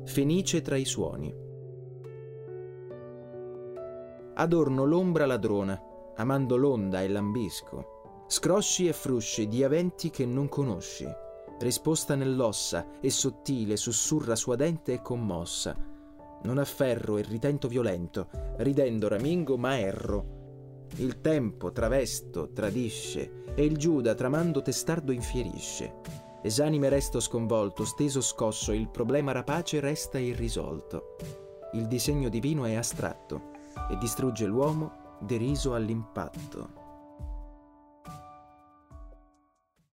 Fenice tra i suoni. Adorno l'ombra ladrona, amando l'onda e lambisco. Scrosci e frusci di aventi che non conosci. Risposta nell'ossa e sottile sussurra suadente e commossa. Non afferro e ritento violento, ridendo ramingo ma erro. Il tempo travesto, tradisce, e il Giuda tramando testardo infierisce. Esanime resto sconvolto, steso scosso, il problema rapace resta irrisolto. Il disegno divino è astratto e distrugge l'uomo deriso all'impatto.